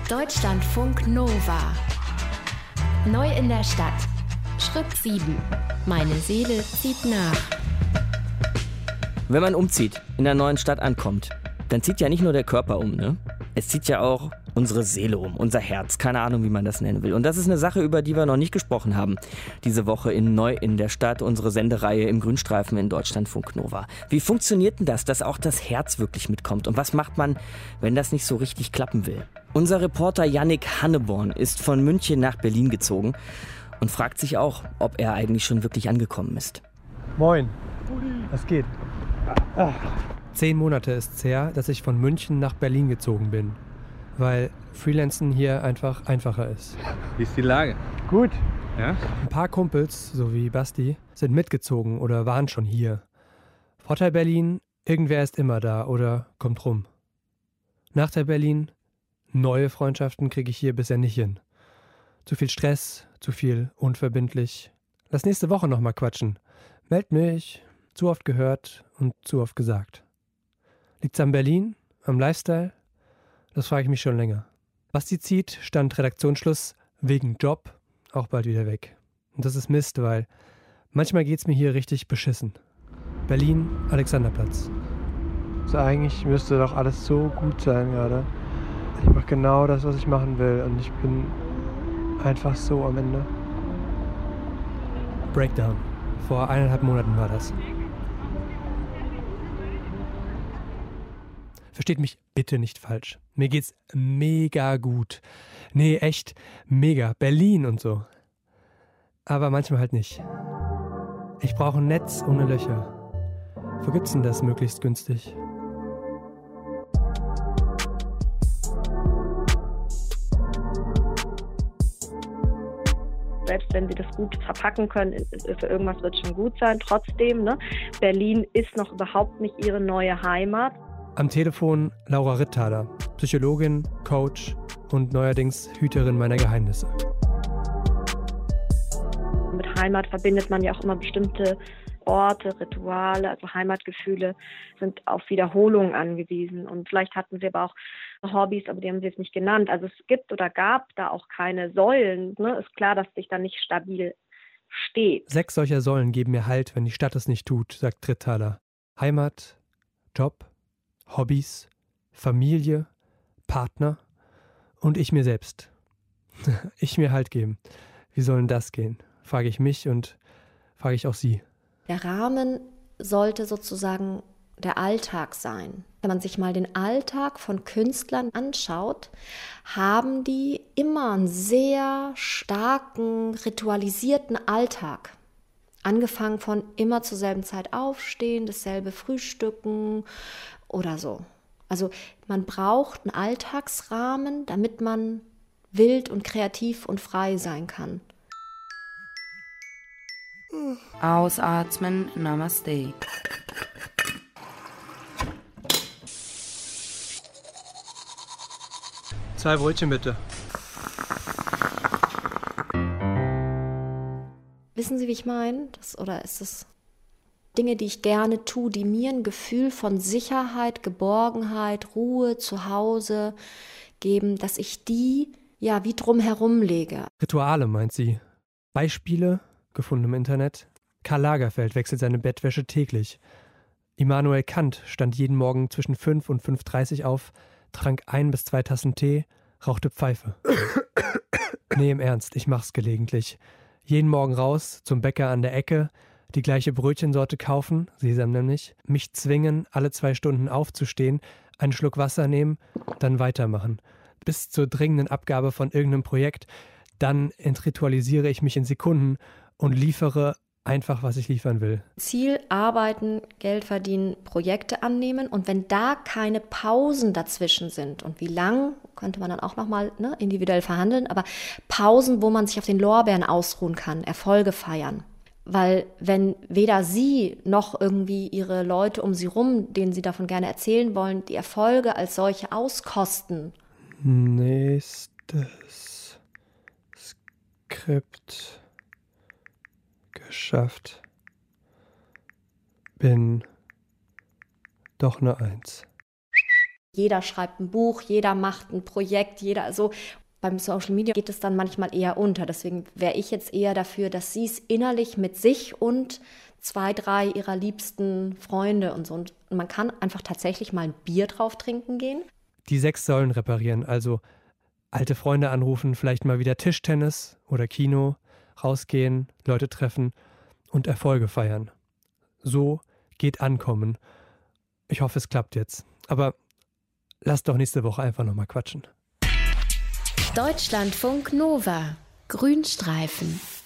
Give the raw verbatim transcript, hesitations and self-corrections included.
Deutschlandfunk Nova. Neu in der Stadt. Schritt sieben. Meine Seele zieht nach. Wenn man umzieht, in einer neuen Stadt ankommt, dann zieht ja nicht nur der Körper um, ne? Es zieht ja auch unsere Seele um, unser Herz, keine Ahnung, wie man das nennen will. Und das ist eine Sache, über die wir noch nicht gesprochen haben. Diese Woche in Neu in der Stadt, unsere Sendereihe im Grünstreifen in Deutschlandfunk Nova. Wie funktioniert denn das, dass auch das Herz wirklich mitkommt? Und was macht man, wenn das nicht so richtig klappen will? Unser Reporter Yannick Hanneborn ist von München nach Berlin gezogen und fragt sich auch, ob er eigentlich schon wirklich angekommen ist. Moin, was geht? Ah. Zehn Monate ist es her, dass ich von München nach Berlin gezogen bin, weil Freelancen hier einfach einfacher ist. Wie ist die Lage? Gut. Ja? Ein paar Kumpels, so wie Basti, sind mitgezogen oder waren schon hier. Vorteil Berlin, irgendwer ist immer da oder kommt rum. Nachteil Berlin, neue Freundschaften kriege ich hier bisher nicht hin. Zu viel Stress, zu viel unverbindlich. Lass nächste Woche nochmal quatschen. Meld mich, zu oft gehört und zu oft gesagt. Liegt's an Berlin? Am Lifestyle? Das frage ich mich schon länger. Basti zieht, stand Redaktionsschluss, wegen Job, auch bald wieder weg. Und das ist Mist, weil manchmal geht's mir hier richtig beschissen. Berlin, Alexanderplatz. Also eigentlich müsste doch alles so gut sein gerade. Ich mache genau das, was ich machen will und ich bin einfach so am Ende. Breakdown. Vor eineinhalb Monaten war das. Versteht mich bitte nicht falsch. Mir geht's mega gut. Nee, echt mega. Berlin und so. Aber manchmal halt nicht. Ich brauche ein Netz ohne Löcher. Wo gibt's denn das möglichst günstig? Selbst wenn sie das gut verpacken können, für irgendwas wird schon gut sein. Trotzdem, ne? Berlin ist noch überhaupt nicht ihre neue Heimat. Am Telefon Laura Ritthaler, Psychologin, Coach und neuerdings Hüterin meiner Geheimnisse. Mit Heimat verbindet man ja auch immer bestimmte Orte, Rituale, also Heimatgefühle sind auf Wiederholungen angewiesen. Und vielleicht hatten sie aber auch Hobbys, aber die haben sie jetzt nicht genannt. Also es gibt oder gab da auch keine Säulen. Ne? Ist klar, dass sich da nicht stabil steht. Sechs solcher Säulen geben mir Halt, wenn die Stadt es nicht tut, sagt Ritthaler. Heimat, Job, Hobbys, Familie, Partner und ich mir selbst. Ich mir Halt geben. Wie soll denn das gehen? Frage ich mich und frage ich auch Sie. Der Rahmen sollte sozusagen der Alltag sein. Wenn man sich mal den Alltag von Künstlern anschaut, haben die immer einen sehr starken, ritualisierten Alltag. Angefangen von immer zur selben Zeit aufstehen, dasselbe frühstücken oder so. Also man braucht einen Alltagsrahmen, damit man wild und kreativ und frei sein kann. Ausatmen, Namaste. Zwei Brötchen bitte. Wissen Sie, wie ich meine? Das, oder ist es Dinge, die ich gerne tue, die mir ein Gefühl von Sicherheit, Geborgenheit, Ruhe, Zuhause geben, dass ich die ja wie drumherum lege? Rituale, meint sie. Beispiele, gefunden im Internet. Karl Lagerfeld wechselt seine Bettwäsche täglich. Immanuel Kant stand jeden Morgen zwischen fünf und fünf Uhr dreißig auf, trank ein bis zwei Tassen Tee, rauchte Pfeife. Nee, im Ernst, ich mach's gelegentlich. Jeden Morgen raus, zum Bäcker an der Ecke, die gleiche Brötchensorte kaufen, Sesam nämlich, mich zwingen, alle zwei Stunden aufzustehen, einen Schluck Wasser nehmen, dann weitermachen. Bis zur dringenden Abgabe von irgendeinem Projekt, dann entritualisiere ich mich in Sekunden und liefere einfach, was ich liefern will. Ziel, arbeiten, Geld verdienen, Projekte annehmen und wenn da keine Pausen dazwischen sind und wie lang, könnte man dann auch nochmal ne, individuell verhandeln, aber Pausen, wo man sich auf den Lorbeeren ausruhen kann, Erfolge feiern. Weil wenn weder Sie noch irgendwie Ihre Leute um Sie rum, denen Sie davon gerne erzählen wollen, die Erfolge als solche auskosten. Nächstes Skript geschafft. Bin doch eine Eins. Jeder schreibt ein Buch, jeder macht ein Projekt, jeder so. Beim Social Media geht es dann manchmal eher unter. Deswegen wäre ich jetzt eher dafür, dass sie es innerlich mit sich und zwei, drei ihrer liebsten Freunde und so. Und man kann einfach tatsächlich mal ein Bier drauf trinken gehen. Die sechs Säulen reparieren, also alte Freunde anrufen, vielleicht mal wieder Tischtennis oder Kino, rausgehen, Leute treffen und Erfolge feiern. So geht Ankommen. Ich hoffe, es klappt jetzt. Aber lass doch nächste Woche einfach nochmal quatschen. Deutschlandfunk Nova. Grünstreifen.